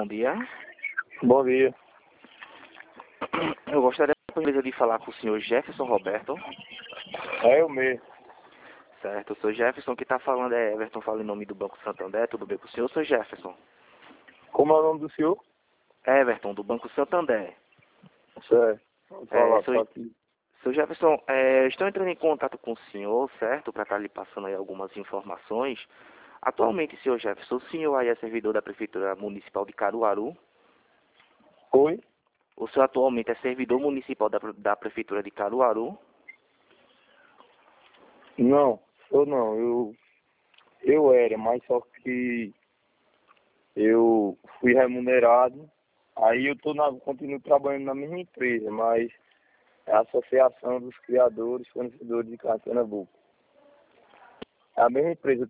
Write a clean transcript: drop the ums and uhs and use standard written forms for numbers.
bom dia. Bom dia. Eu gostaria de falar com o senhor Jefferson Roberto. É eu mesmo. Certo, o senhor Jefferson que está falando é Everton, fala em nome do Banco Santander. Tudo bem com o senhor, senhor Jefferson? Como é o nome do senhor? Everton, do Banco Santander. Certo. Vou falar, senhor, tá aqui. senhor Jefferson, estou entrando em contato com o senhor, certo, para estar lhe passando aí algumas informações. Atualmente, senhor Jefferson, o senhor aí é servidor da Prefeitura Municipal de Caruaru? Oi? O senhor atualmente é servidor municipal da Prefeitura de Caruaru? Não, eu não. Eu era, mas só que eu fui remunerado. Aí continuo trabalhando na mesma empresa, mas é a Associação dos Criadores e Fornecedores de Carne de Pernambuco. É a mesma empresa,